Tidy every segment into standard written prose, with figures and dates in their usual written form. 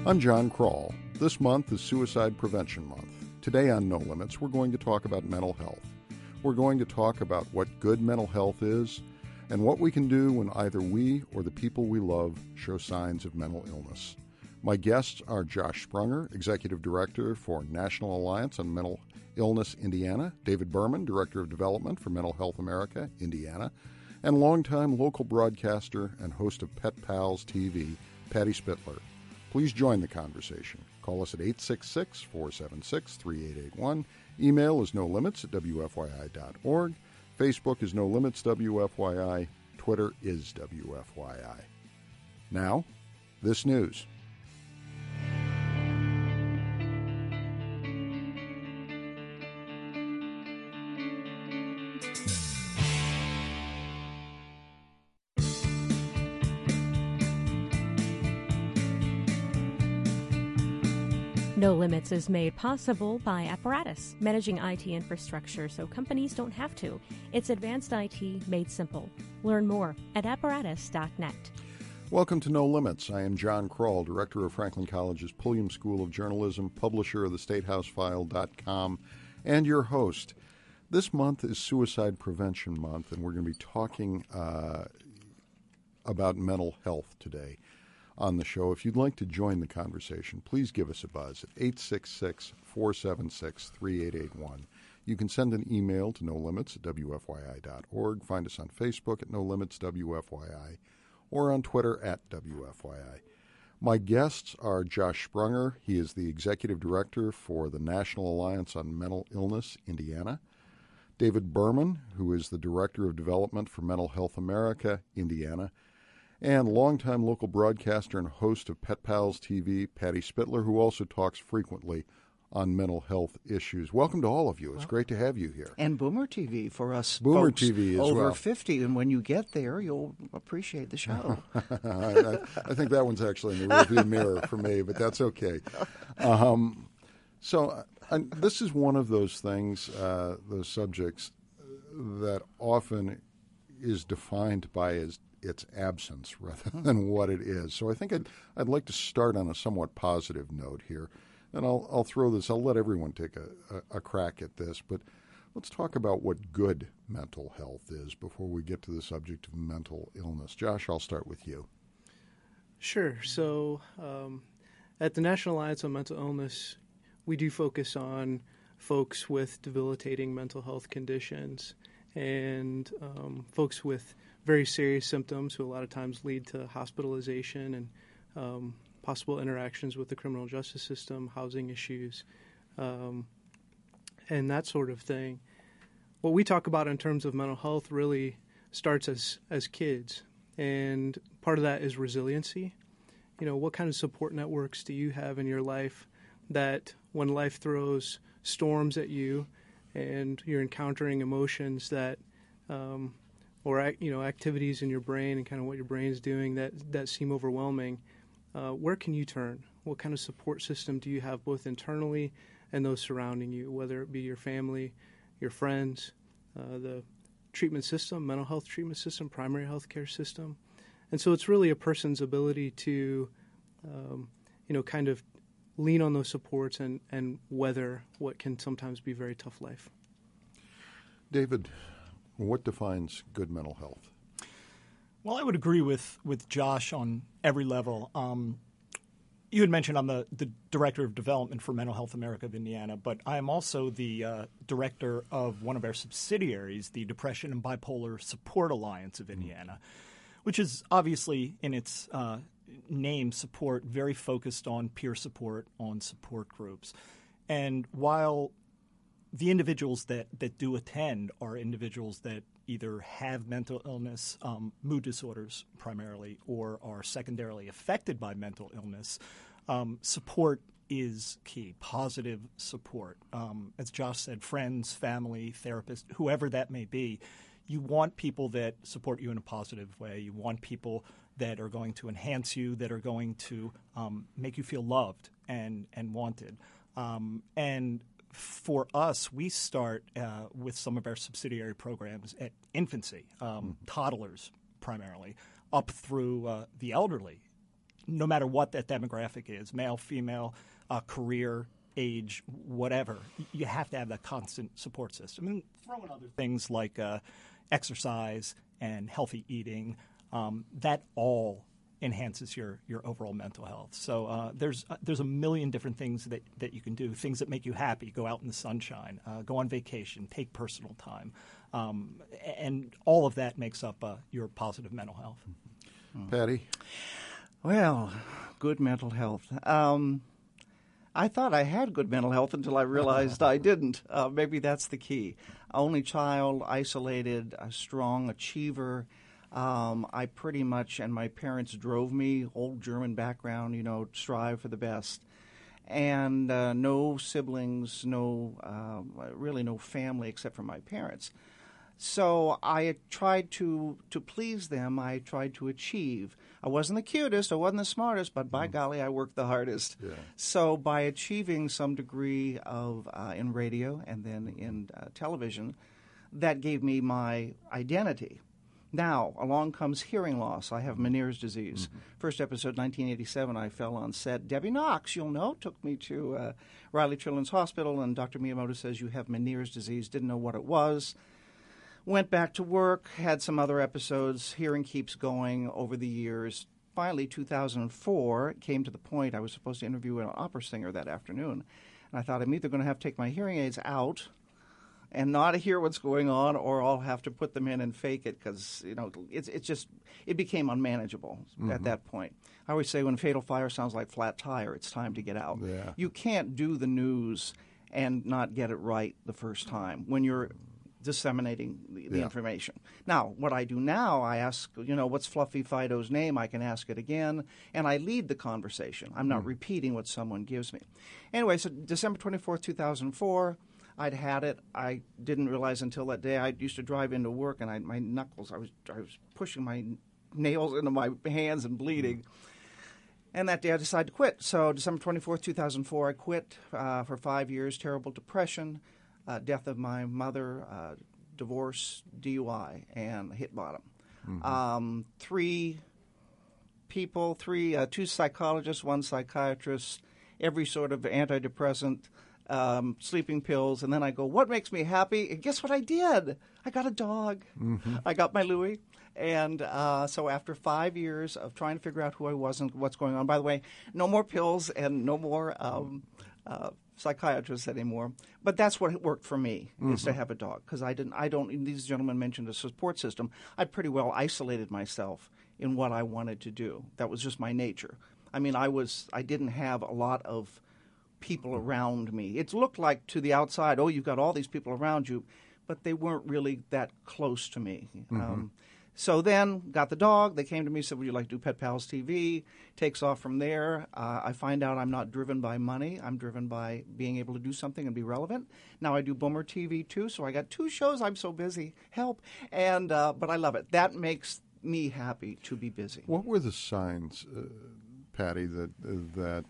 I'm John Kroll. This month is Suicide Prevention Month. Today on No Limits, we're going to talk about mental health. We're going to talk about what good mental health is and what we can do when either we or the people we love show signs of mental illness. My guests are Josh Sprunger, Executive Director for National Alliance on Mental Illness, Indiana, David Berman, Director of Development for Mental Health America, Indiana, and longtime local broadcaster and host of Pet Pals TV, Patty Spitler. Please join the conversation. Call us at 866-476-3881. Email is nolimits@wfyi.org. Facebook is No Limits WFYI. Twitter is WFYI. Now, this news. No Limits is made possible by Apparatus, managing IT infrastructure so companies don't have to. It's advanced IT made simple. Learn more at apparatus.net. Welcome to No Limits. I am John Kroll, Director of Franklin College's Pulliam School of Journalism, publisher of thestatehousefile.com, and your host. This month is Suicide Prevention Month, and we're going to be talking about mental health today on the show. If you'd like to join the conversation, please give us a buzz at 866-476-3881. You can send an email to nolimits@wfyi.org. Find us on Facebook at nolimitswfyi or on Twitter at WFYI. My guests are Josh Sprunger. He is the Executive Director for the National Alliance on Mental Illness, Indiana. David Berman, who is the Director of Development for Mental Health America, Indiana. And longtime local broadcaster and host of Pet Pals TV, Patty Spitler, who also talks frequently on mental health issues. Welcome to all of you. It's great to have you here. And Boomer TV for us Boomer folks TV as over well. 50. And when you get there, you'll appreciate the show. I think that one's actually in the rearview mirror for me, but that's okay. This is one of those things, those subjects that often is defined by its absence rather than what it is. So I think I'd like to start on a somewhat positive note here. And I'll throw this, I'll let everyone take a crack at this, but let's talk about what good mental health is before we get to the subject of mental illness. Josh, I'll start with you. Sure. So at the National Alliance on Mental Illness, we do focus on folks with debilitating mental health conditions and folks with very serious symptoms who a lot of times lead to hospitalization and possible interactions with the criminal justice system, housing issues, and that sort of thing. What we talk about in terms of mental health really starts as kids, and part of that is resiliency. You know, what kind of support networks do you have in your life that when life throws storms at you and you're encountering emotions that or activities in your brain and kind of what your brain is doing that seem overwhelming, where can you turn? What kind of support system do you have both internally and those surrounding you, whether it be your family, your friends, the treatment system, mental health treatment system, primary health care system? And so it's really a person's ability to, kind of lean on those supports and weather what can sometimes be a very tough life. David, what defines good mental health? Well, I would agree with Josh on every level. You had mentioned I'm the Director of Development for Mental Health America of Indiana, but I am also the director of one of our subsidiaries, the Depression and Bipolar Support Alliance of Indiana, which is obviously in its name support, very focused on peer support, on support groups. And while the individuals that do attend are individuals that either have mental illness, mood disorders primarily, or are secondarily affected by mental illness, support is key, positive support. As Josh said, friends, family, therapists, whoever that may be, you want people that support you in a positive way. You want people that are going to enhance you, that are going to make you feel loved and wanted. And for us, we start with some of our subsidiary programs at infancy, toddlers primarily, up through the elderly. no matter what that demographic is, male, female, career, age, whatever, you have to have that constant support system. And throw in other things like exercise and healthy eating, that all enhances your overall mental health. So there's a million different things that you can do, things that make you happy. Go out in the sunshine, go on vacation, take personal time. And all of that makes up your positive mental health. Patty? Well, good mental health. I thought I had good mental health until I realized I didn't. Maybe that's the key. Only child, isolated, a strong achiever. I pretty much, and my parents drove me, old German background, strive for the best. And no siblings, really no family except for my parents. So I tried to please them. I tried to achieve. I wasn't the cutest, I wasn't the smartest, but by golly, I worked the hardest. Yeah. So by achieving some degree of in radio and then in television, that gave me my identity. Now, along comes hearing loss. I have Meniere's disease. First episode, 1987, I fell on set. Debbie Knox, you'll know, took me to Riley Children's Hospital, and Dr. Miyamoto says, you have Meniere's disease. Didn't know what it was. Went back to work, had some other episodes. Hearing keeps going over the years. Finally, 2004, it came to the point I was supposed to interview an opera singer that afternoon. And I thought I'm either going to have to take my hearing aids out and not hear what's going on, or I'll have to put them in and fake it because, it became unmanageable at that point. I always say when Fatal Fire sounds like flat tire, it's time to get out. Yeah. You can't do the news and not get it right the first time when you're disseminating the information. Now, what I do now, I ask, what's Fluffy Fido's name? I can ask it again, and I lead the conversation. I'm not repeating what someone gives me. Anyway, so December 24th, 2004, I'd had it. I didn't realize until that day. I used to drive into work, and my knuckles, I was pushing my nails into my hands and bleeding. And that day I decided to quit. So December 24th, 2004, I quit for 5 years, terrible depression, death of my mother, divorce, DUI, and hit bottom. Three people, two psychologists, one psychiatrist, every sort of antidepressant, sleeping pills, and then I go, what makes me happy? And guess what I did? I got a dog. I got my Louie. And so after 5 years of trying to figure out who I was and what's going on, by the way, no more pills and no more psychiatrists anymore. But that's what worked for me, is to have a dog. Because these gentlemen mentioned a support system. I pretty well isolated myself in what I wanted to do. That was just my nature. I mean, I didn't have a lot of people around me. It looked like to the outside, you've got all these people around you, but they weren't really that close to me. So then, got the dog. They came to me and said, would you like to do Pet Pals TV? Takes off from there. I find out I'm not driven by money. I'm driven by being able to do something and be relevant. Now I do Boomer TV too, so I got 2 shows. I'm so busy. Help. And but I love it. That makes me happy to be busy. What were the signs, Patty, that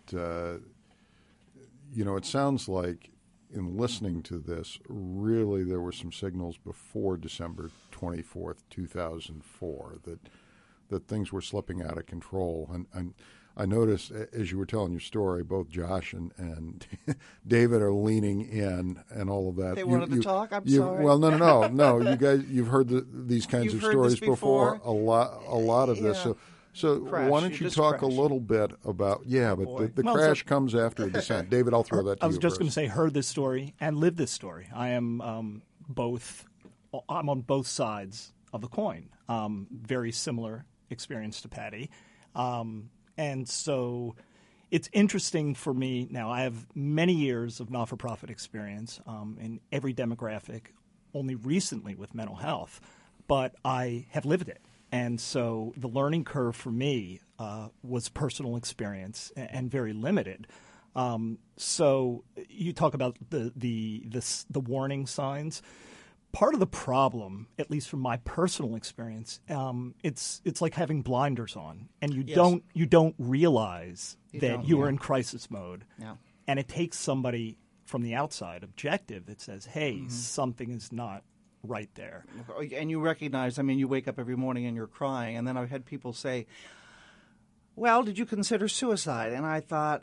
it sounds like in listening to this, really there were some signals before December 24th, 2004, that things were slipping out of control. And I noticed, as you were telling your story, both Josh and David are leaning in and all of that. They wanted to talk? I'm sorry. Well, no. You guys, you've heard these kinds of stories before. A lot of this. So crash. Why don't you talk a little bit about, the crash comes after a descent. David, I'll throw that to you. I was just going to say, heard this story and lived this story. I am I'm on both sides of the coin. Very similar experience to Patty. And so it's interesting for me. Now, I have many years of not-for-profit experience in every demographic, only recently with mental health, but I have lived it. And so the learning curve for me was personal experience and very limited. So you talk about the warning signs. Part of the problem, at least from my personal experience, it's like having blinders on, and you don't realize that you are in crisis mode. Yeah. And it takes somebody from the outside, objective, that says, "Hey, something is not right there." And you recognize, you wake up every morning and you're crying. And then I've had people say, well, did you consider suicide? And I thought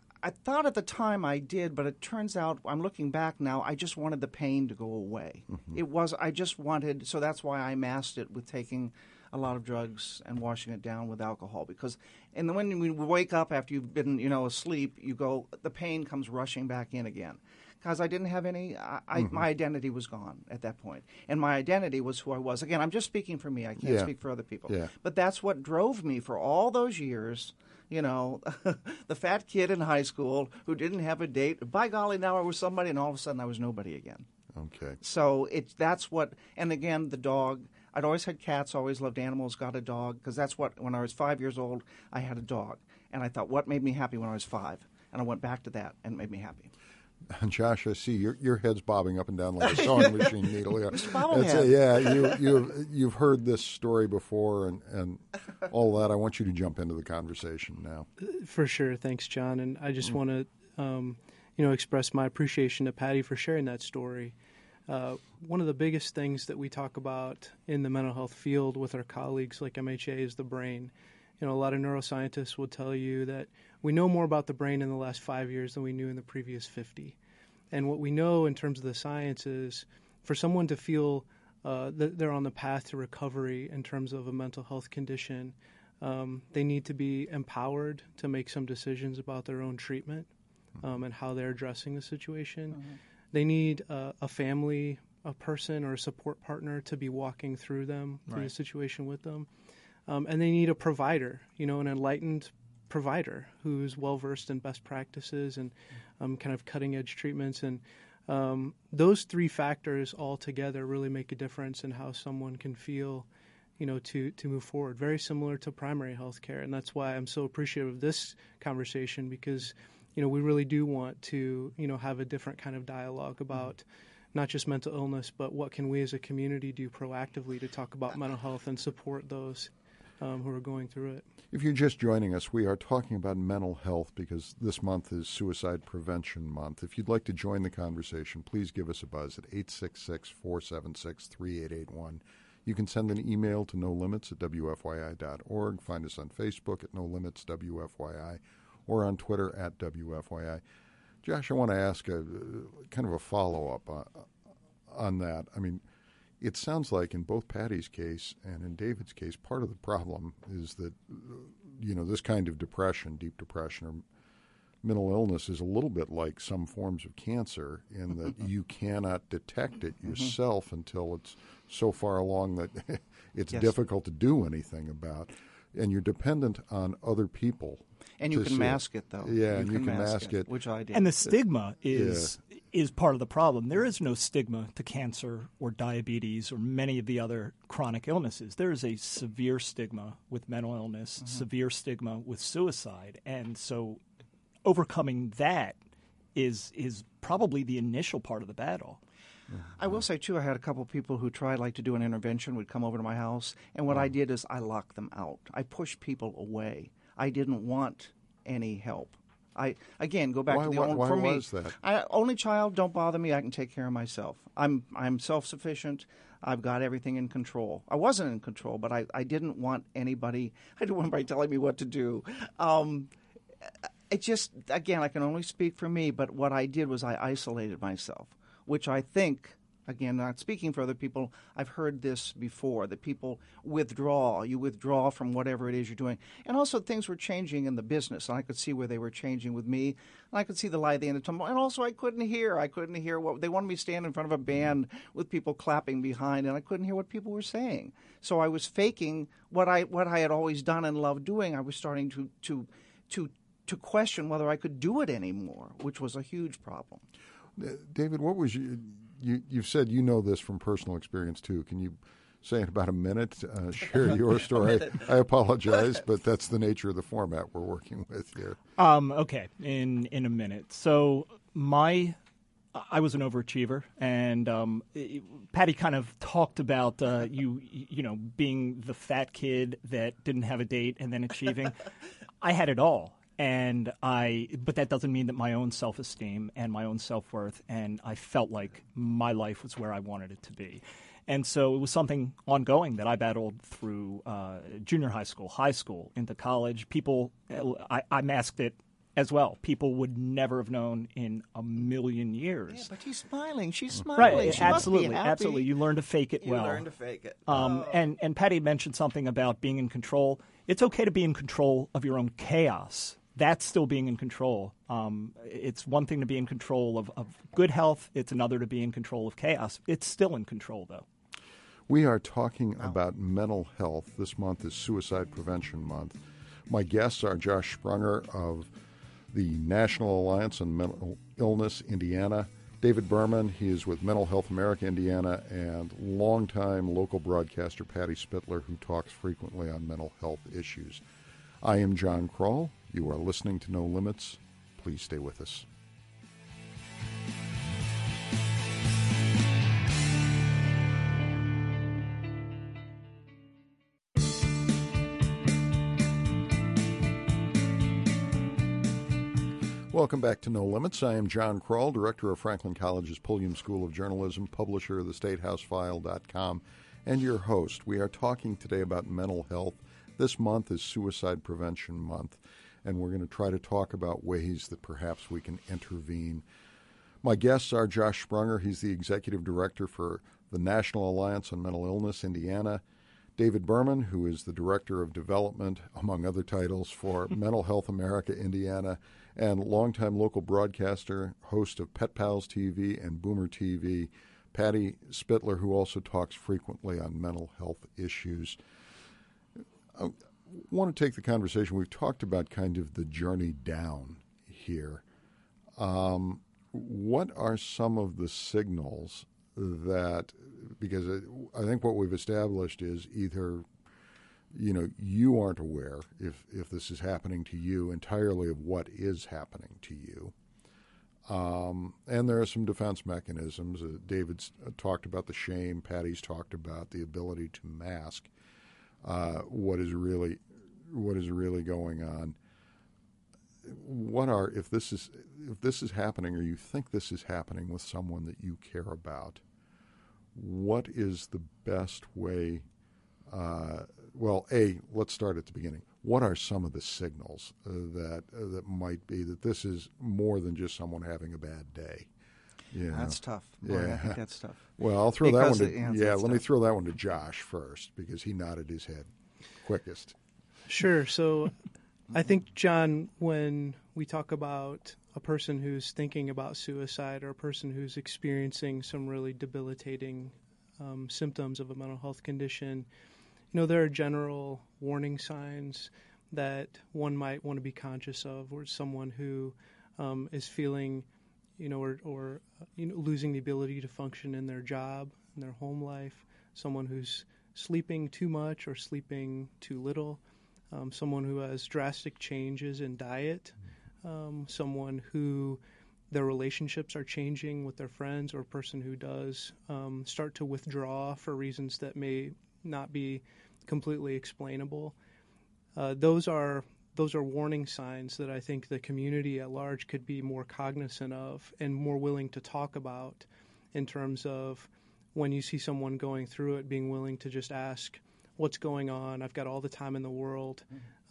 at the time I did, but it turns out, I'm looking back now, I just wanted the pain to go away. I just wanted, so that's why I masked it with taking a lot of drugs and washing it down with alcohol. Because, and then when we wake up after you've been, asleep, the pain comes rushing back in again. Because I didn't have any, my identity was gone at that point. And my identity was who I was. Again, I'm just speaking for me. I can't speak for other people. Yeah. But that's what drove me for all those years. The fat kid in high school who didn't have a date. By golly, now I was somebody, and all of a sudden I was nobody again. Okay. So that's what, and again, the dog. I'd always had cats, always loved animals, got a dog, because that's what, when I was 5 years old, I had a dog. And I thought, what made me happy when I was 5? And I went back to that, and it made me happy. And Josh, I see your head's bobbing up and down like a sewing machine needle. Mr. Bobblehead. You've heard this story before and all that. I want you to jump into the conversation now. For sure. Thanks, John. And I just want to, express my appreciation to Patty for sharing that story. One of the biggest things that we talk about in the mental health field with our colleagues like MHA is the brain. A lot of neuroscientists will tell you that we know more about the brain in the last 5 years than we knew in the previous 50. And what we know in terms of the science is for someone to feel that they're on the path to recovery in terms of a mental health condition, they need to be empowered to make some decisions about their own treatment and how they're addressing the situation. Mm-hmm. They need a family, a person, or a support partner to be walking through the situation with them. And they need a provider, an enlightened provider who's well-versed in best practices and kind of cutting-edge treatments. And those three factors all together really make a difference in how someone can feel, to move forward. Very similar to primary health care. And that's why I'm so appreciative of this conversation because, we really do want to, have a different kind of dialogue about not just mental illness, but what can we as a community do proactively to talk about mental health and support those who are going through it. If you're just joining us, we are talking about mental health because this month is Suicide Prevention Month. If you'd like to join the conversation, please give us a buzz at 866-476-3881. You can send an email to nolimits@wfyi.org. Find us on Facebook at nolimitswfyi or on Twitter at WFYI. Josh, I want to ask a kind of a follow-up on that. I mean, it sounds like in both Patty's case and in David's case, part of the problem is that, this kind of depression, deep depression or mental illness is a little bit like some forms of cancer in that you cannot detect it yourself until it's so far along that it's difficult to do anything about. And you're dependent on other people. And you can mask it, though. Yeah, you can mask it. Which I did. And the stigma is part of the problem. There is no stigma to cancer or diabetes or many of the other chronic illnesses. There is a severe stigma with mental illness, severe stigma with suicide. And so overcoming that is probably the initial part of the battle. I will say, too, I had a couple of people who tried to do an intervention, would come over to my house, and what I did is I locked them out. I pushed people away. I didn't want any help. Go back to the only for me. Why was that? Only child, don't bother me. I can take care of myself. I'm self-sufficient. I've got everything in control. I wasn't in control, but I didn't want anybody. I didn't want anybody telling me what to do. It just, again, I can only speak for me, but what I did was I isolated myself, which I think, again, not speaking for other people, I've heard this before, that people withdraw. You withdraw from whatever it is you're doing. And also things were changing in the business, and I could see where they were changing with me, and I could see the light at the end of the tunnel. And also I couldn't hear what they wanted me to stand in front of a band with people clapping behind, and I couldn't hear what people were saying. So I was faking what I had always done and loved doing. I was starting to question whether I could do it anymore, which was a huge problem. David, what was you've said you know this from personal experience, too. Can you say in about a minute, share your story? I apologize, but that's the nature of the format we're working with here. Okay, in a minute. So I was an overachiever, and Patty kind of talked about being the fat kid that didn't have a date and then achieving. I had it all. But that doesn't mean that my own self-esteem and my own self-worth, and I felt like my life was where I wanted it to be. And so it was something ongoing that I battled through junior high school, into college. People, I masked it as well. People would never have known in a million years. Yeah, but he's smiling. She's smiling. Right, She absolutely, must be happy. absolutely. You learn to fake it well. You learn to fake it. And Patty mentioned something about being in control. It's okay to be in control of your own chaos. That's still being in control. It's one thing to be in control of good health. It's another to be in control of chaos. It's still in control, though. We are talking about mental health. This month is Suicide Prevention Month. My guests are Josh Sprunger of the National Alliance on Mental Illness, Indiana. David Berman, he is with Mental Health America, Indiana, and longtime local broadcaster Patty Spitler, who talks frequently on mental health issues. I am John Kroll. You are listening to No Limits. Please stay with us. Welcome back to No Limits. I am John Kroll, director of Franklin College's Pulliam School of Journalism, publisher of thestatehousefile.com, and your host. We are talking today about mental health. This month is Suicide Prevention Month, and we're going to try to talk about ways that perhaps we can intervene. My guests are Josh Sprunger. He's the executive director for the National Alliance on Mental Illness, Indiana. David Berman, who is the director of development, among other titles, for Mental Health America, Indiana, and longtime local broadcaster, host of Pet Pals TV and Boomer TV, Patty Spitler, who also talks frequently on mental health issues. I want to take the conversation. We've talked about kind of the journey down here. What are some of the signals that, because I think what we've established is either, you aren't aware if this is happening to you entirely of what is happening to you. And there are some defense mechanisms. David's talked about the shame. Patty's talked about the ability to mask what is really going on. If this is happening, or you think this is happening with someone that you care about, what is the best way? Let's start at the beginning. What are some of the signals that might be that this is more than just someone having a bad day? That's tough. Boy, Yeah. I think that's tough. Well, I'll throw that one Because let me throw that one to Josh first, because he nodded his head quickest. Sure. So I think, John, when we talk about a person who's thinking about suicide or a person who's experiencing some really debilitating symptoms of a mental health condition, there are general warning signs that one might want to be conscious of, or someone who is feeling, or losing the ability to function in their job, in their home life, someone who's sleeping too much or sleeping too little, someone who has drastic changes in diet, someone who their relationships are changing with their friends, or a person who does start to withdraw for reasons that may not be completely explainable. Those are warning signs that I think the community at large could be more cognizant of and more willing to talk about, in terms of when you see someone going through it, being willing to just ask, what's going on? I've got all the time in the world.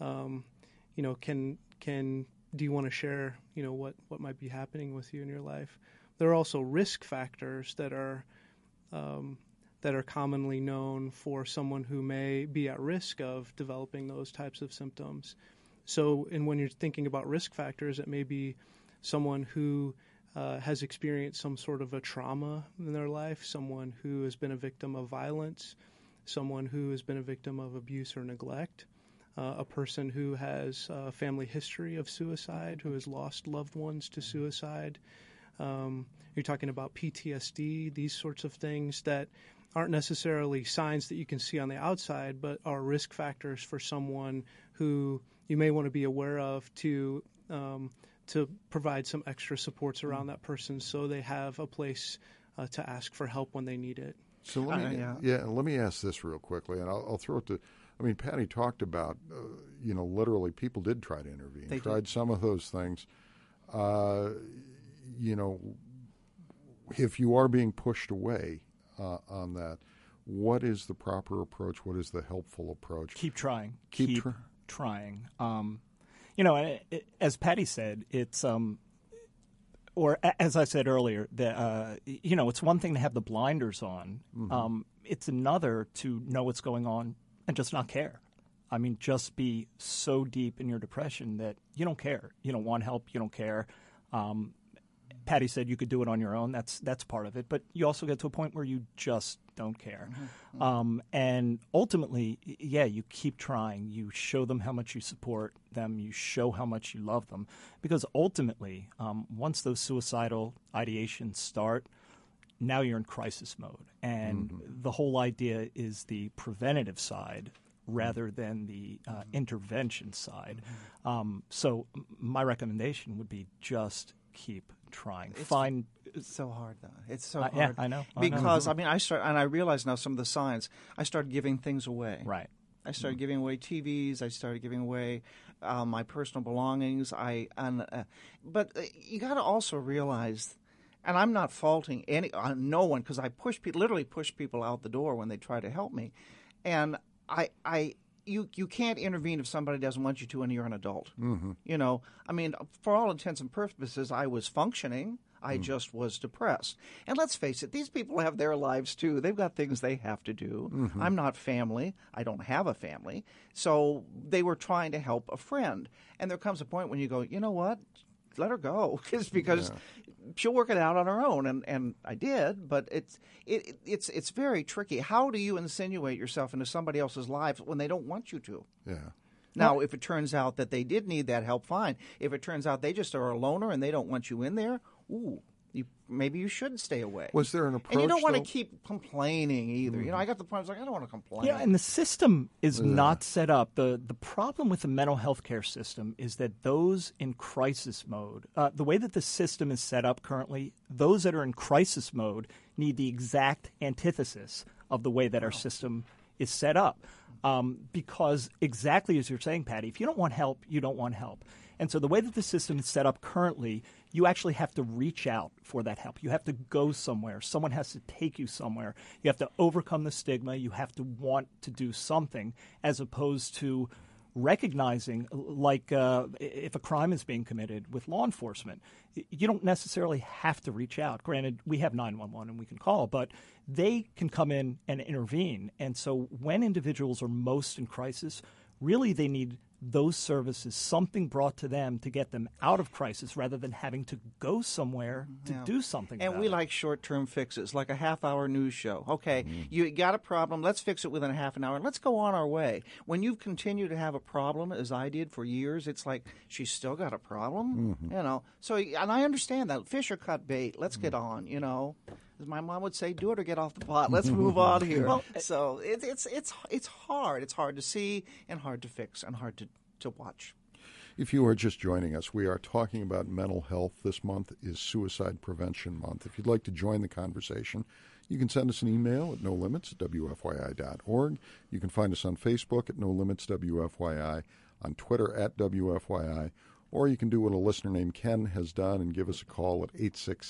Do you want to share, what might be happening with you in your life? There are also risk factors that are commonly known for someone who may be at risk of developing those types of symptoms. So, when you're thinking about risk factors, it may be someone who has experienced some sort of a trauma in their life, someone who has been a victim of violence, someone who has been a victim of abuse or neglect, a person who has a family history of suicide, who has lost loved ones to suicide. You're talking about PTSD, these sorts of things that aren't necessarily signs that you can see on the outside, but are risk factors for someone who you may want to be aware of to provide some extra supports around that person, so they have a place to ask for help when they need it. So let me ask this real quickly, and I'll throw it to. Patty talked about, literally people did try to intervene. They tried some of those things. If you are being pushed away on that, What is the proper approach? What is the helpful approach? Keep trying. Keep trying. As Patty said, it's or as I said earlier, it's one thing to have the blinders on. Mm-hmm. It's another to know what's going on and just not care. I mean, just be so deep in your depression that you don't care. You don't want help. You don't care. Patty said you could do it on your own. That's part of it. But you also get to a point where you just don't care. Mm-hmm. And ultimately, you keep trying. You show them how much you support them. You show how much you love them. Because ultimately, once those suicidal ideations start, now you're in crisis mode. And the whole idea is the preventative side rather than the intervention side. So my recommendation would be just keep trying. It's so hard, though. It's so hard. Yeah, I know. Because, I realize now some of the signs. I started giving things away. Right. I started giving away TVs. I started giving away my personal belongings. But you got to also realize, and I'm not faulting no one, because I literally push people out the door when they try to help me. And you can't intervene if somebody doesn't want you to when you're an adult. Mm-hmm. For all intents and purposes, I was functioning. I just was depressed. And let's face it, these people have their lives too. They've got things they have to do. Mm-hmm. I'm not family. I don't have a family. So they were trying to help a friend. And there comes a point when you go, you know what? Let her go, because she'll work it out on her own, and I did. But it's very tricky. How do you insinuate yourself into somebody else's life when they don't want you to? Yeah. Now, if it turns out that they did need that help, fine. If it turns out they just are a loner and they don't want you in there, maybe you should stay away. Was there an approach? And you don't want to keep complaining either. I got the point. I was like, I don't want to complain. Yeah, and the system is not set up. The problem with the mental health care system is that those in crisis mode, the way that the system is set up currently, those that are in crisis mode need the exact antithesis of the way that our system is set up. Because exactly as you're saying, Patty, if you don't want help, you don't want help. And so the way that the system is set up currently, you actually have to reach out for that help. You have to go somewhere. Someone has to take you somewhere. You have to overcome the stigma. You have to want to do something, as opposed to recognizing, like if a crime is being committed with law enforcement, you don't necessarily have to reach out. Granted, we have 911 and we can call, but they can come in and intervene. And so when individuals are most in crisis, really they need those services, something brought to them to get them out of crisis rather than having to go somewhere to do something And about we it. like short-term fixes, like a half-hour news show. Okay, you got a problem, let's fix it within a half an hour, and let's go on our way. When you've continued to have a problem, as I did for years, it's like, she's still got a problem? So, and I understand that. Fish are cut bait. Let's get on, As my mom would say, do it or get off the pot. Let's move on here. So it's hard. It's hard to see and hard to fix and hard to watch. If you are just joining us, we are talking about mental health. This month is Suicide Prevention Month. If you'd like to join the conversation, you can send us an email at nolimits@wfyi.org. You can find us on Facebook at nolimitswfyi, on Twitter at WFYI, or you can do what a listener named Ken has done and give us a call at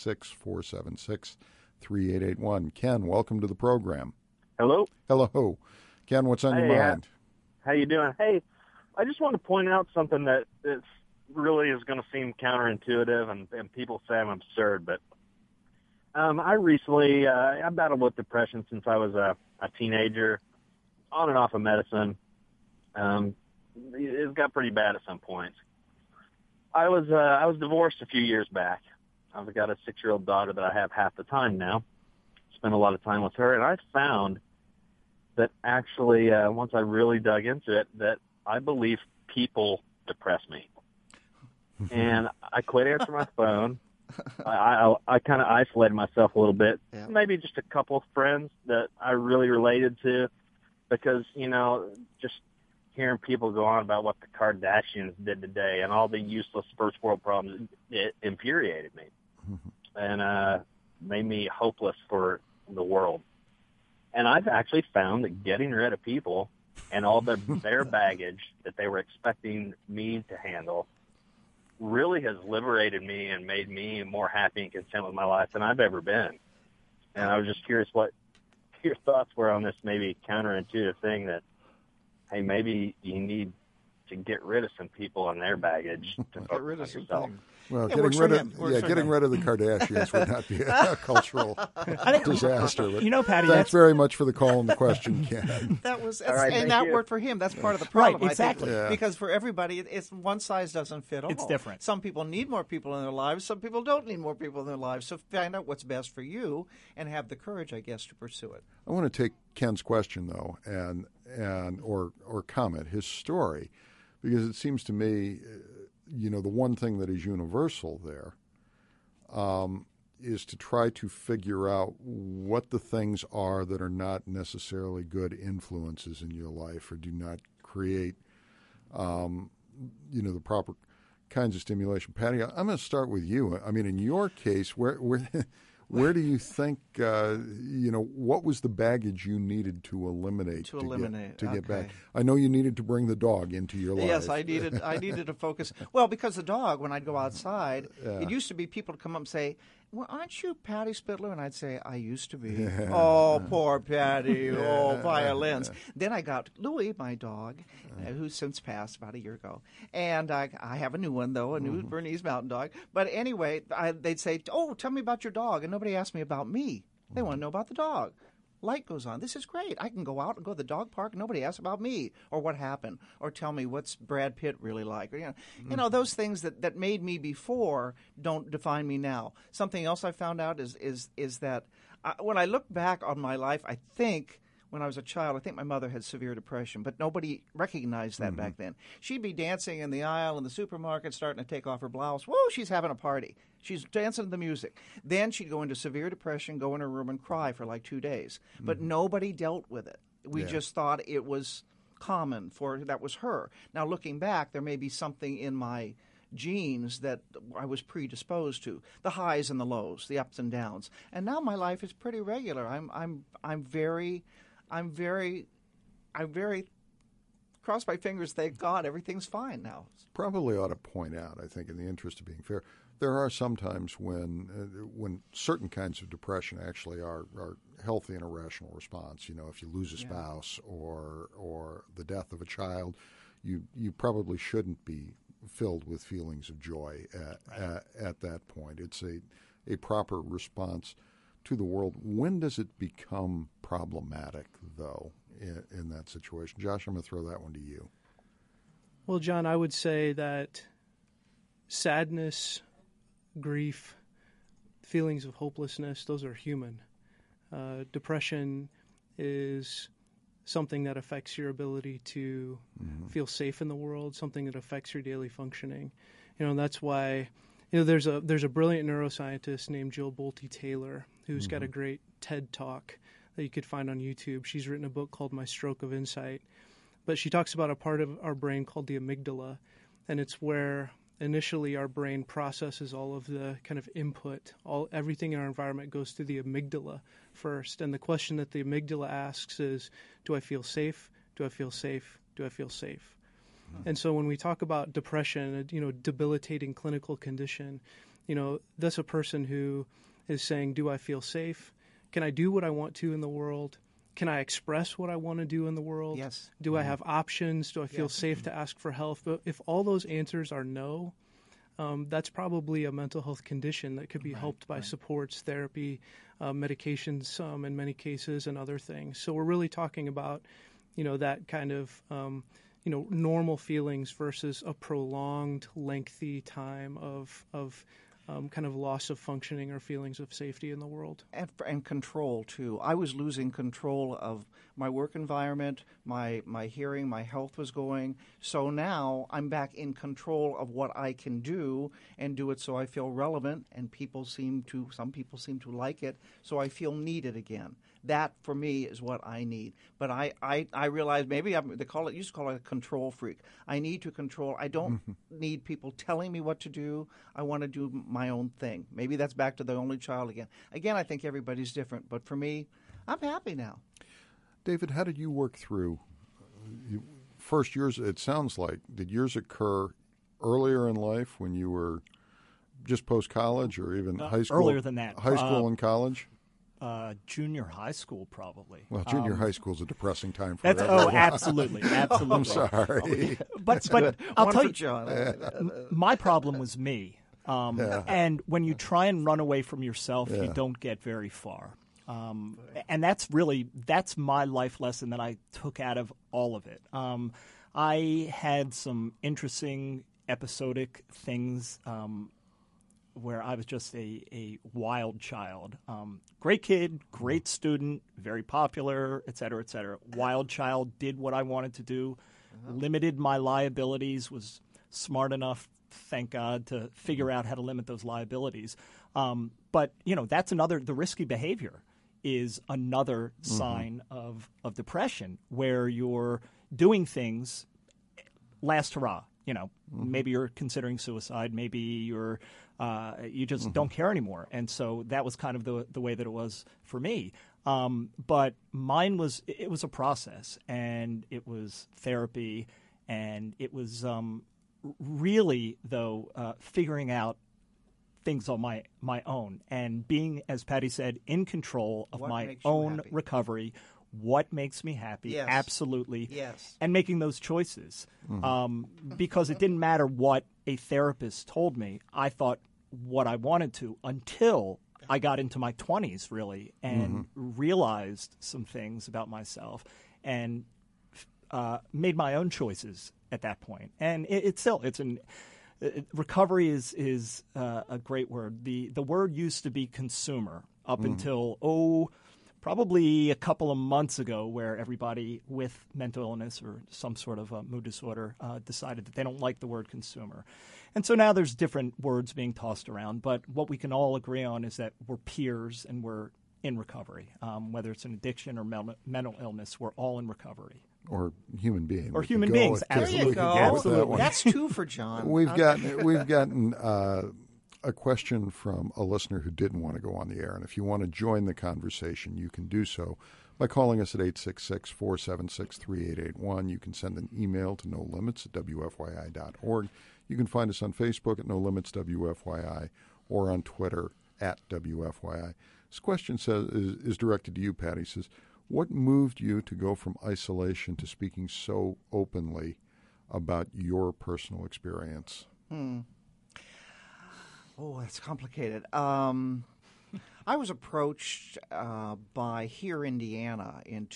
866-476-3881. Ken, welcome to the program. Hello. Hello. Ken, what's on your mind? How you doing? Hey, I just want to point out something that really is going to seem counterintuitive, and people say I'm absurd, but I recently I battled with depression since I was a teenager, on and off of medicine. It got pretty bad at some points. I was divorced a few years back. I've got a 6-year-old daughter that I have half the time now. Spend a lot of time with her, and I found that actually, once I really dug into it, that I believe people depress me. And I quit answering my phone. I kind of isolated myself a little bit. Yeah. Maybe just a couple of friends that I really related to, because, just hearing people go on about what the Kardashians did today and all the useless first world problems, it infuriated me and made me hopeless for the world. And I've actually found that getting rid of people and all their baggage that they were expecting me to handle really has liberated me and made me more happy and content with my life than I've ever been. And I was just curious what your thoughts were on this maybe counterintuitive thing that, hey, maybe you need to get rid of some people and their baggage to Get rid of focus on yourself. something. Well, Yeah, getting works rid of the Kardashians would not be a cultural disaster. But You know, Patty, thanks that's very much for the call and the question, Ken. That was, All right, and thank that you. worked for him. That's part of the problem, Right, exactly. I think, Yeah. because for everybody, it's one size doesn't fit all. It's different. Some people need more people in their lives. Some people don't need more people in their lives. So find out what's best for you and have the courage, I guess, to pursue it. I want to take Ken's question though, and or comment his story, because it seems to me, the one thing that is universal there is to try to figure out what the things are that are not necessarily good influences in your life or do not create, the proper kinds of stimulation. Patty, I'm going to start with you. I mean, in your case, where do you think, what was the baggage you needed to eliminate to get back? I know you needed to bring the dog into your life. Yes, I needed to focus. Well, because the dog, when I'd go outside, it used to be people to come up and say, well, aren't you Patty Spitler? And I'd say, I used to be. Oh, poor Patty. Oh, violins. Then I got Louie, my dog, who's since passed about a year ago. And I have a new one, though, a new Bernese Mountain Dog. But anyway, they'd say, oh, tell me about your dog. And nobody asked me about me. They want to know about the dog. Light goes on. This is great. I can go out and go to the dog park. Nobody asks about me or what happened or tell me what's Brad Pitt really like. Or, those things that made me before don't define me now. Something else I found out is that when I look back on my life, I think when I was a child, I think my mother had severe depression, but nobody recognized that back then. She'd be dancing in the aisle in the supermarket, starting to take off her blouse. Whoa, she's having a party. She's dancing to the music. Then she'd go into severe depression, go in her room and cry for like 2 days. But nobody dealt with it. We just thought it was common that was her. Now, looking back, there may be something in my genes that I was predisposed to, the highs and the lows, the ups and downs. And now my life is pretty regular. I'm very cross my fingers, thank God, everything's fine now. Probably ought to point out, I think, in the interest of being fair, there are some times when certain kinds of depression actually are healthy and a rational response. If you lose a spouse or the death of a child, you probably shouldn't be filled with feelings of joy at that point. It's a proper response to the world. When does it become problematic, though, in that situation? Josh, I'm going to throw that one to you. Well, John, I would say that sadness, grief, feelings of hopelessness, those are human. Depression is something that affects your ability to feel safe in the world, something that affects your daily functioning. And that's why there's a brilliant neuroscientist named Jill Bolte Taylor who's got a great TED Talk that you could find on YouTube. She's written a book called My Stroke of Insight. But she talks about a part of our brain called the amygdala, and it's where initially our brain processes all of the kind of input. Everything in our environment goes through the amygdala first. And the question that the amygdala asks is, do I feel safe? Do I feel safe? Do I feel safe? And so when we talk about depression, debilitating clinical condition, that's a person who is saying, do I feel safe? Can I do what I want to in the world? Can I express what I want to do in the world? Yes. Do I have options? Do I feel safe to ask for help? But if all those answers are no, that's probably a mental health condition that could be helped by supports, therapy, medications in many cases, and other things. So we're really talking about, that kind of, normal feelings versus a prolonged, lengthy time of kind of loss of functioning or feelings of safety in the world. And control, too. I was losing control of my work environment, my hearing, my health was going. So now I'm back in control of what I can do and do it so I feel relevant, and some people seem to like it, so I feel needed again. That, for me, is what I need. But I realize maybe used to call it a control freak. I need to control. I don't need people telling me what to do. I want to do my own thing. Maybe that's back to the only child again. Again, I think everybody's different. But for me, I'm happy now. David, how did you work through first yours? It sounds like, did yours occur earlier in life when you were just post-college or even high school? Earlier than that. High school and college? junior high school, probably. Well, junior high school is a depressing time for That's, everyone. absolutely. I'm sorry. But I'll One tell for you, John. my problem was me. And when you try and run away from yourself, you don't get very far. And that's my life lesson that I took out of all of it. I had some interesting episodic things where I was just a wild child. Great kid, great student, very popular, et cetera, et cetera. Wild child, did what I wanted to do, limited my liabilities, was smart enough, thank God, to figure out how to limit those liabilities. But, that's the risky behavior is another sign of depression, where you're doing things last hurrah. Maybe you're considering suicide. Maybe you just don't care anymore. And so that was kind of the way that it was for me. But mine was a process, and it was therapy, and it was really, though, figuring out things on my own and being, as Patty said, in control of my own recovery. What makes me happy? Yes. Absolutely. Yes. And making those choices. Because it didn't matter what a therapist told me. I thought what I wanted to until I got into my 20s, really, and realized some things about myself and made my own choices at that point. And recovery is a great word. The word used to be consumer up until, probably a couple of months ago, where everybody with mental illness or some sort of mood disorder decided that they don't like the word consumer. And so now there's different words being tossed around, but what we can all agree on is that we're peers and we're in recovery. Whether it's an addiction or mental illness, we're all in recovery. Or human being. Or human beings, absolutely. There you go. Absolutely. That's two for John. We've gotten a question from a listener who didn't want to go on the air. And if you want to join the conversation, you can do so by calling us at 866-476-3881. You can send an email to nolimits@wfyi.org. You can find us on Facebook at NoLimitsWFYI or on Twitter at WFYI. This question is directed to you, Patty. It says, what moved you to go from isolation to speaking so openly about your personal experience? Oh, that's complicated. I was approached by Here Indiana in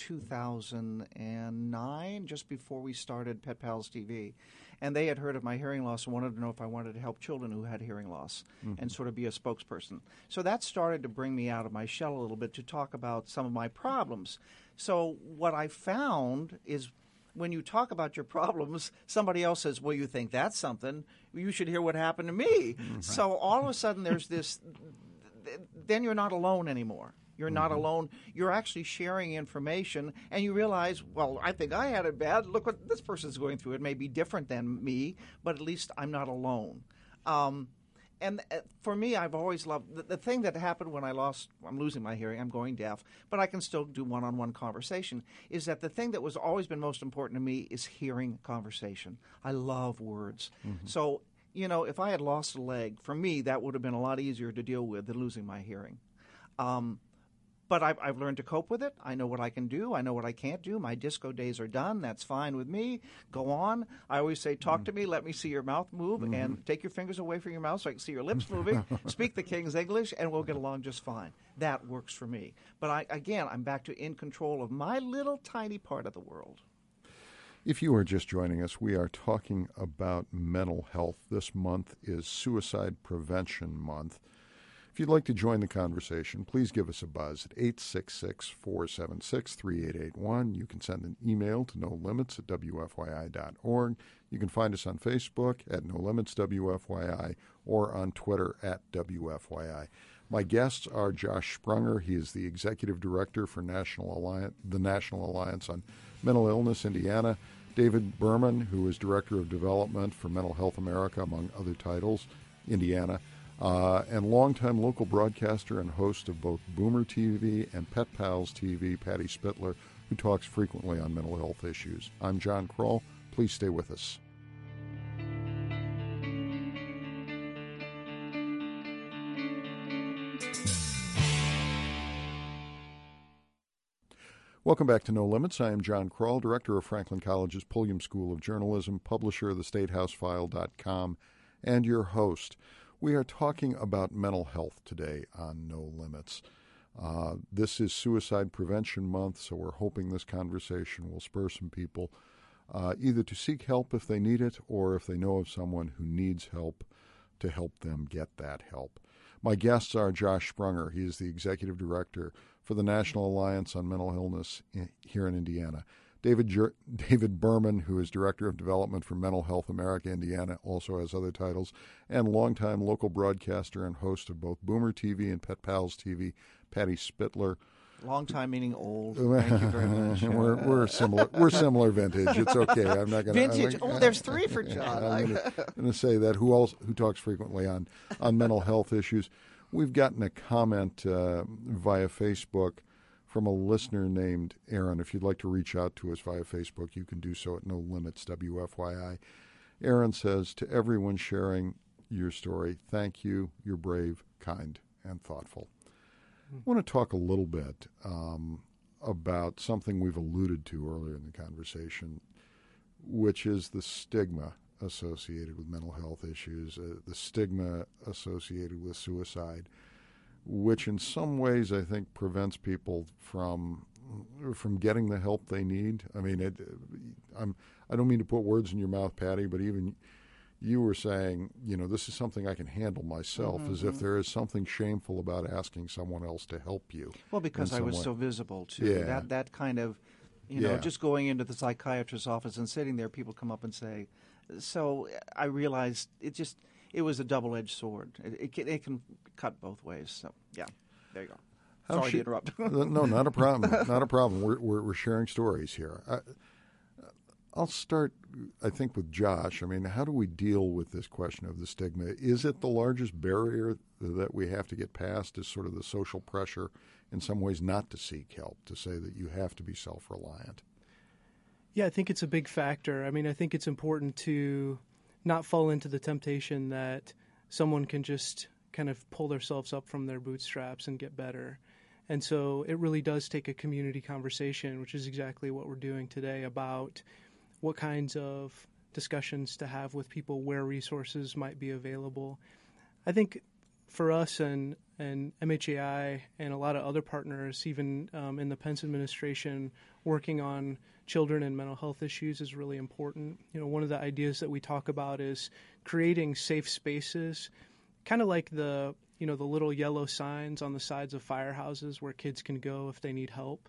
2009, just before we started Pet Pals TV. And they had heard of my hearing loss and wanted to know if I wanted to help children who had hearing loss and sort of be a spokesperson. So that started to bring me out of my shell a little bit to talk about some of my problems. So what I found is when you talk about your problems, somebody else says, well, you think that's something. You should hear what happened to me. Right. So all of a sudden there's this – then you're not alone anymore. You're not alone. You're actually sharing information, and you realize, well, I think I had it bad. Look what this person's going through. It may be different than me, but at least I'm not alone. And for me, I've always loved the thing that happened when I'm losing my hearing, I'm going deaf, but I can still do one-on-one conversation, is that the thing that was always been most important to me is hearing conversation. I love words. So, if I had lost a leg, for me, that would have been a lot easier to deal with than losing my hearing. But I've learned to cope with it. I know what I can do. I know what I can't do. My disco days are done. That's fine with me. Go on. I always say, talk to me. Let me see your mouth move. And take your fingers away from your mouth so I can see your lips moving. Speak the King's English, and we'll get along just fine. That works for me. But I'm back to in control of my little tiny part of the world. If you are just joining us, we are talking about mental health. This month is Suicide Prevention Month. If you'd like to join the conversation, please give us a buzz at 866-476-3881. You can send an email to nolimits@wfyi.org. You can find us on Facebook at nolimitswfyi or on Twitter at WFYI. My guests are Josh Sprunger. He is the Executive Director for the National Alliance on Mental Illness, Indiana. David Berman, who is Director of Development for Mental Health America, among other titles, Indiana. And longtime local broadcaster and host of both Boomer TV and Pet Pals TV, Patty Spittler, who talks frequently on mental health issues. I'm John Kroll. Please stay with us. Welcome back to No Limits. I am John Kroll, director of Franklin College's Pulliam School of Journalism, publisher of thestatehousefile.com, and your host. We are talking about mental health today on No Limits. This is Suicide Prevention Month, so we're hoping this conversation will spur some people either to seek help if they need it or if they know of someone who needs help to help them get that help. My guests are Josh Sprunger. He is the executive director for the National Alliance on Mental Illness here in Indiana. David Berman, who is Director of Development for Mental Health America Indiana, also has other titles, and longtime local broadcaster and host of both Boomer TV and Pet Pals TV, Patty Spittler. Long time meaning old. Thank you very much. We're similar. We're similar vintage. It's okay. I'm not going to. Vintage. There's three for John. I'm going to say that. Who talks frequently on mental health issues? We've gotten a comment via Facebook from a listener named Aaron. If you'd like to reach out to us via Facebook, you can do so at No Limits WFYI. Aaron says, to everyone sharing your story, thank you. You're brave, kind, and thoughtful. I want to talk a little bit about something we've alluded to earlier in the conversation, which is the stigma associated with mental health issues, the stigma associated with suicide, which in some ways I think prevents people from getting the help they need. I mean, I don't mean to put words in your mouth, Patty, but even you were saying, this is something I can handle myself, as if there is something shameful about asking someone else to help you. Well, because I was so visible, too. Yeah. That kind of, just going into the psychiatrist's office and sitting there, people come up and say, so I realized it was a double-edged sword. It can cut both ways. So, yeah, there you go. Sorry to interrupt. No, not a problem. Not a problem. We're sharing stories here. I'll start, I think, with Josh. I mean, how do we deal with this question of the stigma? Is it the largest barrier that we have to get past is sort of the social pressure in some ways not to seek help, to say that you have to be self-reliant? Yeah, I think it's a big factor. I mean, I think it's important to not fall into the temptation that someone can just kind of pull themselves up from their bootstraps and get better. And so it really does take a community conversation, which is exactly what we're doing today, about what kinds of discussions to have with people, where resources might be available. I think for us and MHAI and a lot of other partners, even in the Pence administration, working on children and mental health issues is really important. One of the ideas that we talk about is creating safe spaces, kind of like the little yellow signs on the sides of firehouses where kids can go if they need help.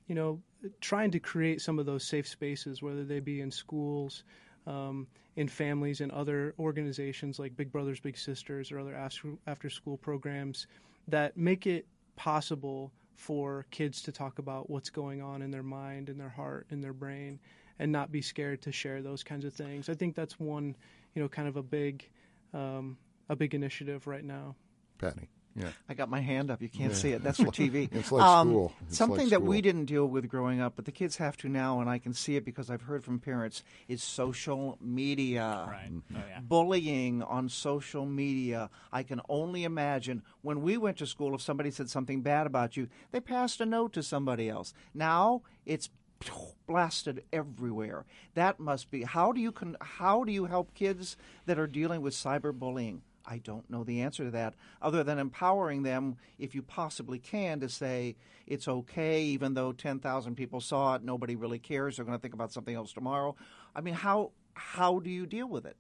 Trying to create some of those safe spaces, whether they be in schools, in families, and other organizations like Big Brothers Big Sisters or other after-school programs that make it possible for kids to talk about what's going on in their mind, in their heart, in their brain, and not be scared to share those kinds of things. I think that's one, kind of a big initiative right now. Patty. Yeah. I got my hand up. You can't see it. That's for TV. It's like school. Something that we didn't deal with growing up, but the kids have to now, and I can see it because I've heard from parents, is social media. Right. Oh, yeah. Bullying on social media. I can only imagine when we went to school, if somebody said something bad about you, they passed a note to somebody else. Now it's blasted everywhere. That must be. How do you help kids that are dealing with cyberbullying? I don't know the answer to that, other than empowering them, if you possibly can, to say it's okay, even though 10,000 people saw it, nobody really cares. They're going to think about something else tomorrow. I mean, how do you deal with it?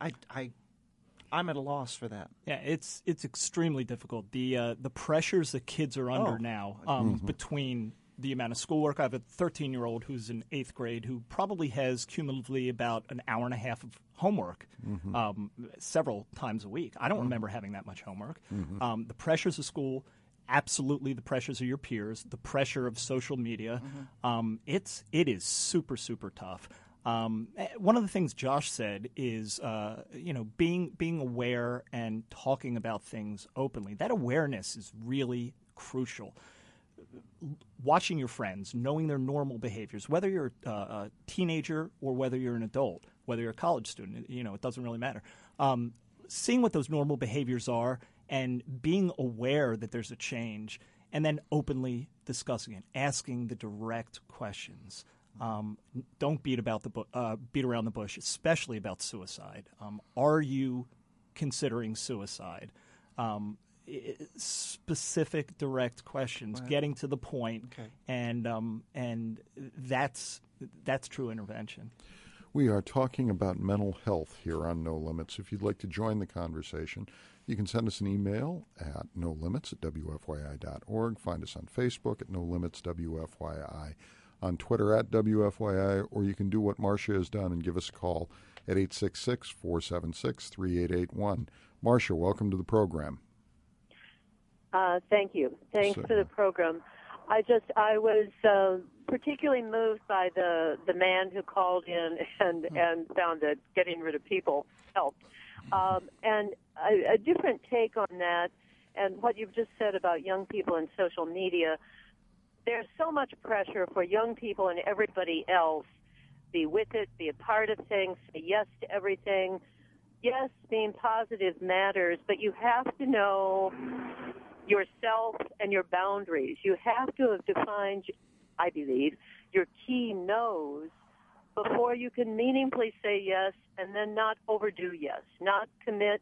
I'm at a loss for that. Yeah, it's extremely difficult. The pressures that kids are under now, between the amount of schoolwork. I have a 13-year-old who's in 8th grade who probably has cumulatively about an hour and a half of homework several times a week. I don't remember having that much homework. The pressures of school, absolutely the pressures of your peers, the pressure of social media. It is super, super tough. One of the things Josh said is, being aware and talking about things openly. That awareness is really crucial. Watching your friends, knowing their normal behaviors, whether you're a teenager or whether you're an adult, whether you're a college student, it doesn't really matter. Seeing what those normal behaviors are and being aware that there's a change and then openly discussing it, asking the direct questions. Don't beat around the bush, especially about suicide. Are you considering suicide? Specific, direct questions, getting to the point, and that's true intervention. We are talking about mental health here on No Limits. If you'd like to join the conversation, you can send us an email at nolimits@wfyi.org. Find us on Facebook at No Limits WFYI, on Twitter at WFYI, or you can do what Marcia has done and give us a call at 866-476-3881. Marcia, welcome to the program. Thank you. Thanks for the program. I was particularly moved by the man who called in and found that getting rid of people helped. And a different take on that, and what you've just said about young people and social media. There's so much pressure for young people and everybody else. Be with it, be a part of things, say yes to everything. Yes, being positive matters, but you have to know yourself and your boundaries. You have to have defined, I believe, your key no's before you can meaningfully say yes and then not overdo yes, not commit.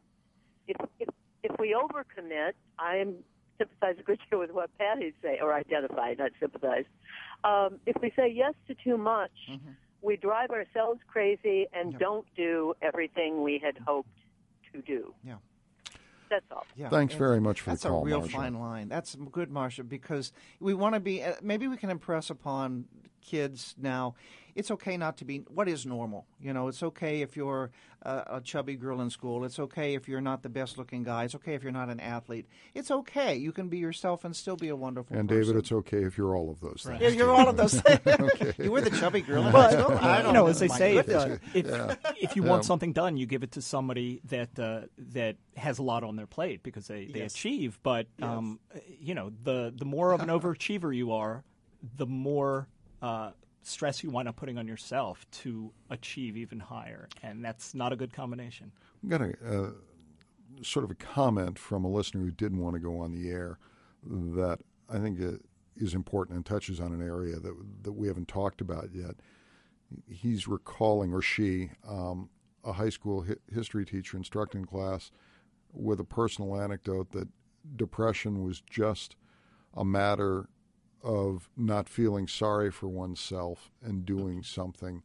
If we overcommit, I sympathize a good deal with what Patty say, or identify, not sympathize. If we say yes to too much, we drive ourselves crazy and don't do everything we had hoped to do. Yeah. That's all. Yeah. Thanks very much for the call, That's a real Marcia. fine line. That's good, Marcia, because we want to be, maybe we can impress upon kids now, it's okay not to be, what is normal? You know, it's okay if you're a chubby girl in school. It's okay if you're not the best-looking guy. It's okay if you're not an athlete. It's okay. You can be yourself and still be a wonderful person. And, David, it's okay if you're all of those things. Yeah, you're all of those things. You were the chubby girl in high school? I don't know. As they say, goodness. if you want something done, you give it to somebody that has a lot on their plate because they achieve. But, you know, the more of an overachiever you are, the more stress you wind up putting on yourself to achieve even higher, and that's not a good combination. I've got a sort of a comment from a listener who didn't want to go on the air that I think is important and touches on an area that we haven't talked about yet. He's recalling, or she, a high school history teacher instructing class with a personal anecdote that depression was just a matter of not feeling sorry for oneself and doing something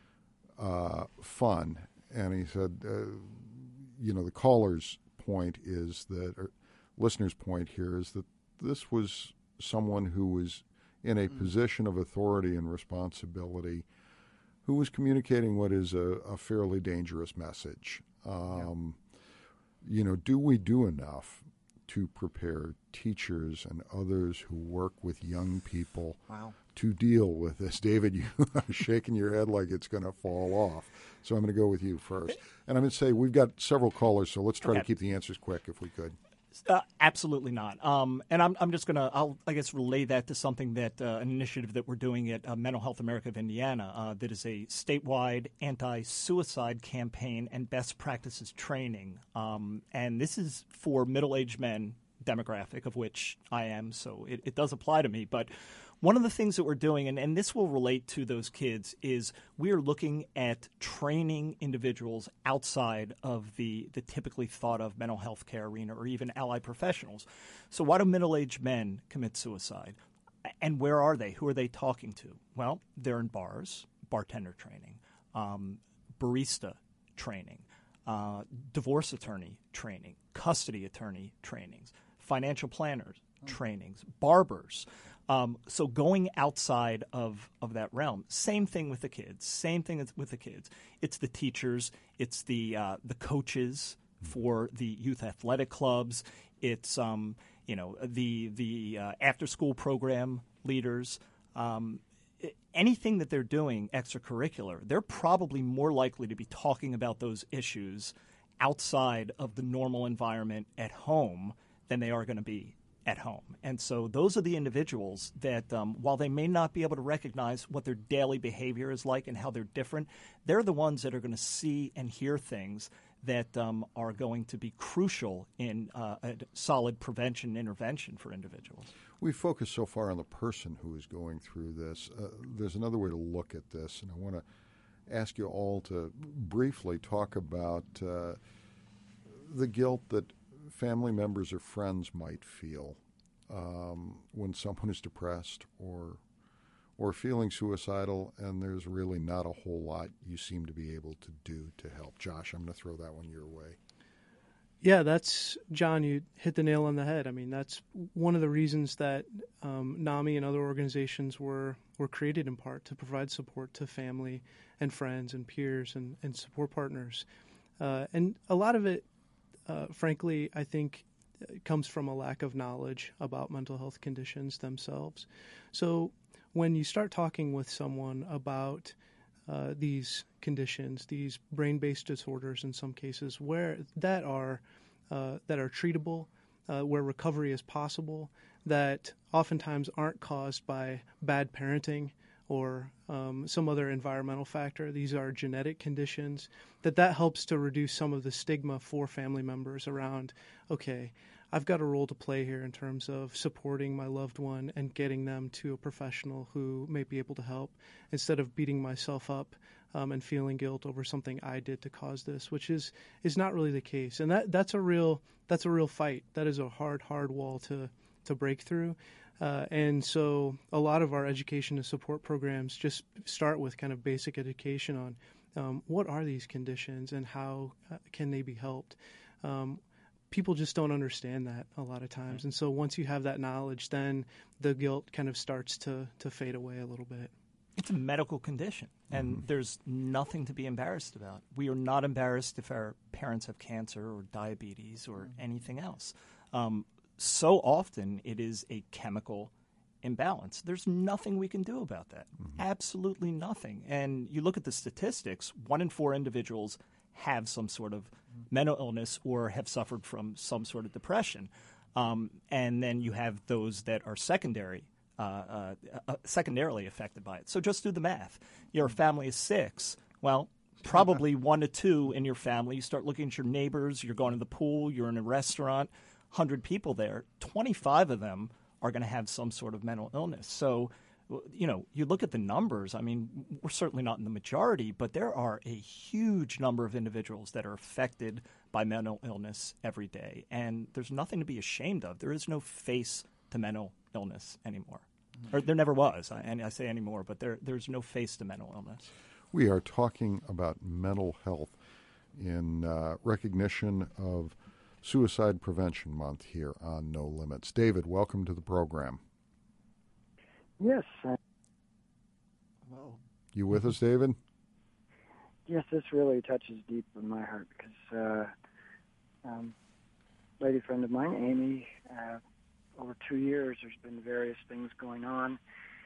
fun. And he said, you know, the caller's point is that, or listener's point here is that this was someone who was in a position of authority and responsibility who was communicating what is a fairly dangerous message. You know, do we do enough to prepare teachers and others who work with young people to deal with this? David, you are shaking your head like it's going to fall off. So I'm going to go with you first. And I'm going to say we've got several callers, so let's try to keep the answers quick if we could. Absolutely not. And I'm just going to, I guess, relay that to something that an initiative that we're doing at Mental Health America of Indiana that is a statewide anti-suicide campaign and best practices training. And this is for middle-aged men demographic, of which I am, so it does apply to me. But one of the things that we're doing, and this will relate to those kids, is we're looking at training individuals outside of the typically thought of mental health care arena or even allied professionals. So why do middle-aged men commit suicide? And where are they? Who are they talking to? Well, they're in bars, bartender training, barista training, divorce attorney training, custody attorney trainings, financial planners trainings, barbers. So going outside of that realm. Same thing with the kids. It's the teachers. It's the coaches for the youth athletic clubs. It's the after school program leaders. Anything that they're doing extracurricular, they're probably more likely to be talking about those issues outside of the normal environment at home than they are going to be at home. And so those are the individuals that, while they may not be able to recognize what their daily behavior is like and how they're different, they're the ones that are going to see and hear things that are going to be crucial in a solid prevention intervention for individuals. We focus so far on the person who is going through this. There's another way to look at this, and I want to ask you all to briefly talk about the guilt that family members or friends might feel when someone is depressed or feeling suicidal, and there's really not a whole lot you seem to be able to do to help. Josh, I'm going to throw that one your way. Yeah, John, you hit the nail on the head. I mean, that's one of the reasons that NAMI and other organizations were created, in part to provide support to family and friends and peers and support partners. And a lot of it, frankly, I think comes from a lack of knowledge about mental health conditions themselves. So when you start talking with someone about these conditions, these brain-based disorders in some cases, where that are treatable, where recovery is possible, that oftentimes aren't caused by bad parenting or some other environmental factor. These are genetic conditions. That helps to reduce some of the stigma for family members around, okay, I've got a role to play here in terms of supporting my loved one and getting them to a professional who may be able to help, instead of beating myself up and feeling guilt over something I did to cause this, which is not really the case. And that's a real fight. That is a hard wall to break through. And so a lot of our education and support programs just start with kind of basic education on what are these conditions and how can they be helped. People just don't understand that a lot of times. And so once you have that knowledge, then the guilt kind of starts to fade away a little bit. It's a medical condition, and there's nothing to be embarrassed about. We are not embarrassed if our parents have cancer or diabetes or anything else. So often it is a chemical imbalance. There's nothing we can do about that. Absolutely nothing. And you look at the statistics, 1 in 4 individuals have some sort of mental illness or have suffered from some sort of depression. And then you have those that are secondarily affected by it. So just do the math. Your family is 6. Well, probably 1 to 2 in your family. You start looking at your neighbors. You're going to the pool. You're in a restaurant. 100 people there. 25 of them are going to have some sort of mental illness. So, you look at the numbers. I mean, we're certainly not in the majority, but there are a huge number of individuals that are affected by mental illness every day. And there's nothing to be ashamed of. There is no face to mental illness anymore. Or there never was. And I say anymore, but there's no face to mental illness. We are talking about mental health in recognition of Suicide Prevention Month here on No Limits. David, welcome to the program. Yes. Well, You with us, David? Yes, this really touches deep in my heart because a lady friend of mine, Amy, over 2 years, there's been various things going on.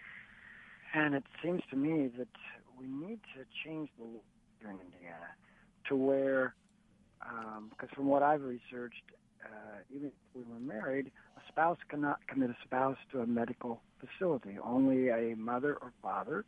And it seems to me that we need to change the law here in Indiana to where, because from what I've researched, even if we were married, a spouse cannot commit a spouse to a medical facility. Only a mother or father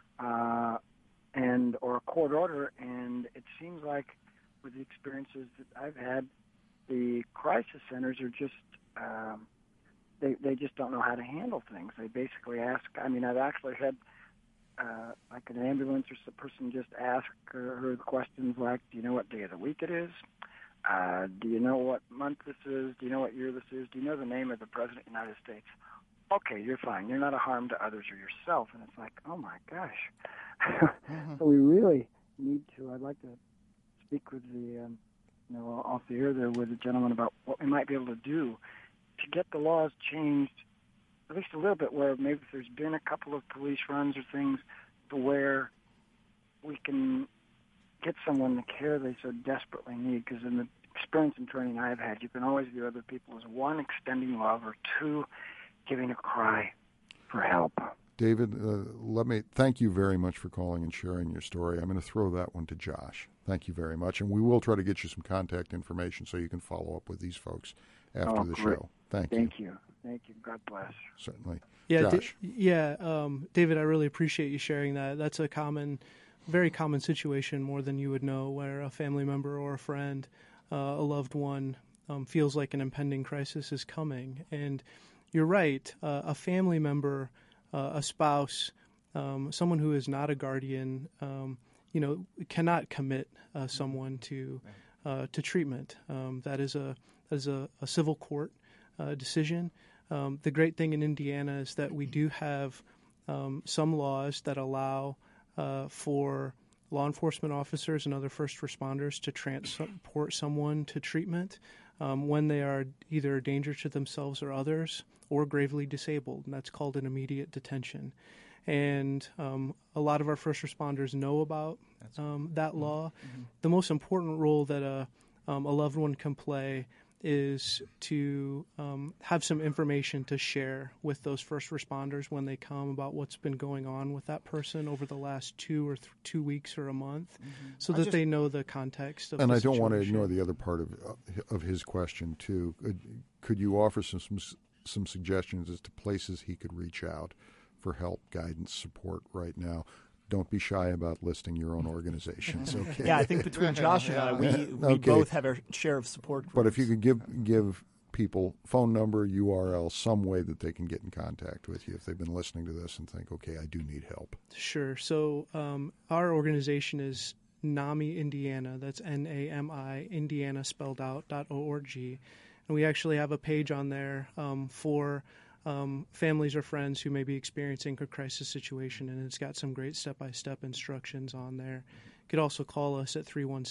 or a court order. And it seems like with the experiences that I've had, the crisis centers are just they just don't know how to handle things. They basically ask. I mean, I've actually had like an ambulance or some person just ask her the questions like, "Do you know what day of the week it is? Do you know what month this is? Do you know what year this is? Do you know the name of the President of the United States?" Okay, you're fine. You're not a harm to others or yourself. And it's like, oh my gosh. So we really need to. I'd like to speak with the, off the air there with the gentleman about what we might be able to do to get the laws changed, at least a little bit, where maybe if there's been a couple of police runs or things, to where we can get someone the care they so desperately need. Because in the experience and training I've had, you can always view other people as 1, extending love, or 2, giving a cry for help. David, let me thank you very much for calling and sharing your story. I'm going to throw that one to Josh. Thank you very much. And we will try to get you some contact information so you can follow up with these folks after the show. Thank you. Thank you. God bless. Certainly. Yeah, Josh. David, I really appreciate you sharing that. That's a common very common situation, more than you would know, where a family member or a friend, a loved one, feels like an impending crisis is coming. And you're right, a family member, a spouse, someone who is not a guardian, cannot commit someone to treatment. That is a civil court decision. The great thing in Indiana is that we do have some laws that allow for law enforcement officers and other first responders to transport someone to treatment when they are either a danger to themselves or others or gravely disabled, and that's called an immediate detention. And a lot of our first responders know about that law. Mm-hmm. The most important role that a loved one can play is to have some information to share with those first responders when they come about what's been going on with that person over the last 2 weeks or a month, so that they know the context of the situation. And I don't want to ignore the other part of his question, too. Could you offer some suggestions as to places he could reach out for help, guidance, support right now? Don't be shy about listing your own organizations. Okay. Yeah, I think between Josh and I, we both have our share of support groups. But if you could give people phone number, URL, some way that they can get in contact with you if they've been listening to this and think, okay, I do need help. Sure. So our organization is NAMI Indiana. That's NAMI, Indiana spelled out, .org. And we actually have a page on there for families or friends who may be experiencing a crisis situation, and it's got some great step-by-step instructions on there. You could also call us at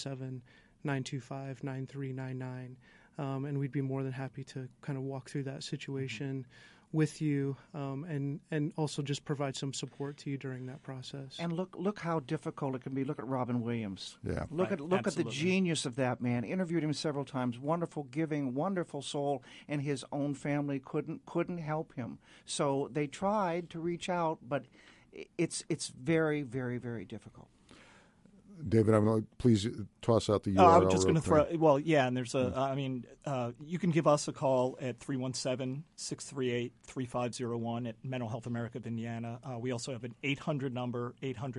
317-925-9399, and we'd be more than happy to kind of walk through that situation with you, and also just provide some support to you during that process. And look how difficult it can be. Look at Robin Williams. Yeah. Look at the genius of that man. Interviewed him several times. Wonderful, giving, wonderful soul, and his own family couldn't help him. So they tried to reach out, but it's very, very, very difficult. David, I'm going to please toss out the URL. I was just going to throw. Well, yeah, and there's you can give us a call at 317-638-3501 at Mental Health America of Indiana. We also have an 800 number,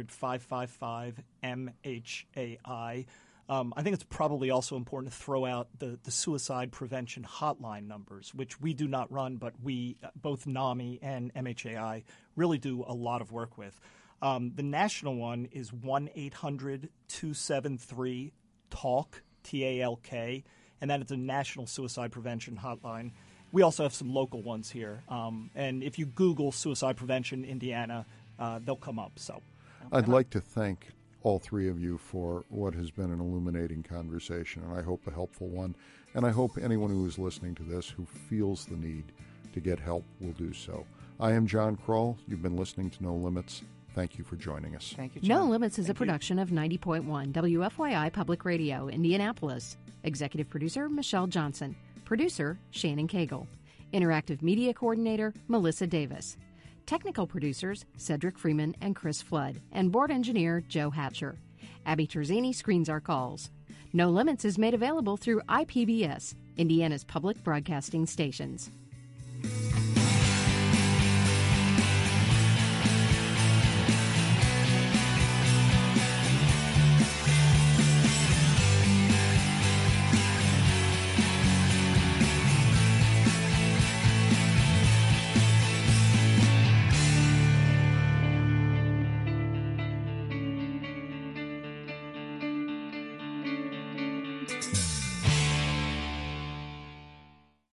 800-555-MHAI. I think it's probably also important to throw out the suicide prevention hotline numbers, which we do not run, but we, both NAMI and MHAI, really do a lot of work with. The national one is 1-800-273-TALK, T-A-L-K, and that is a national suicide prevention hotline. We also have some local ones here. And if you Google suicide prevention Indiana, they'll come up. So, I'd like to thank all three of you for what has been an illuminating conversation, and I hope a helpful one. And I hope anyone who is listening to this who feels the need to get help will do so. I am John Kroll. You've been listening to No Limits. Thank you for joining us. Thank you, John. No Limits is a production of 90.1 WFYI Public Radio, Indianapolis. Executive producer, Michelle Johnson. Producer, Shannon Cagle. Interactive media coordinator, Melissa Davis. Technical producers, Cedric Freeman and Chris Flood. And board engineer, Joe Hatcher. Abby Terzini screens our calls. No Limits is made available through IPBS, Indiana's public broadcasting stations.